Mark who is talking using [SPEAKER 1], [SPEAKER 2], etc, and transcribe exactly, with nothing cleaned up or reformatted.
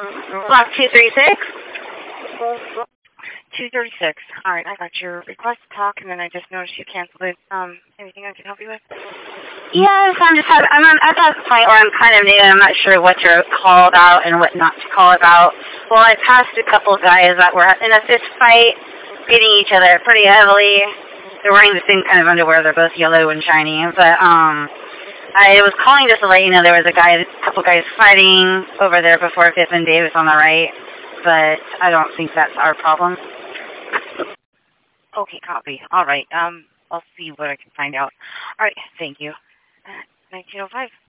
[SPEAKER 1] Block two three six.
[SPEAKER 2] two thirty-six. All right, I got your request to talk, and then I just noticed you canceled it. Um, anything I can help you with?
[SPEAKER 1] Yes, I'm just having, I'm at that point where I'm kind of new and I'm not sure what to call about and what not to call about. Well, I passed a couple of guys that were in a fist fight, beating each other pretty heavily. They're wearing the same kind of underwear. They're both yellow and shiny. But um, I was calling just to let you know there was a guy, a couple guys fighting over there before Fifth and Davis on the right. But I don't think that's our problem.
[SPEAKER 2] Okay, copy. All right. Um, I'll see what I can find out. All right. Thank you. Uh, nineteen oh five.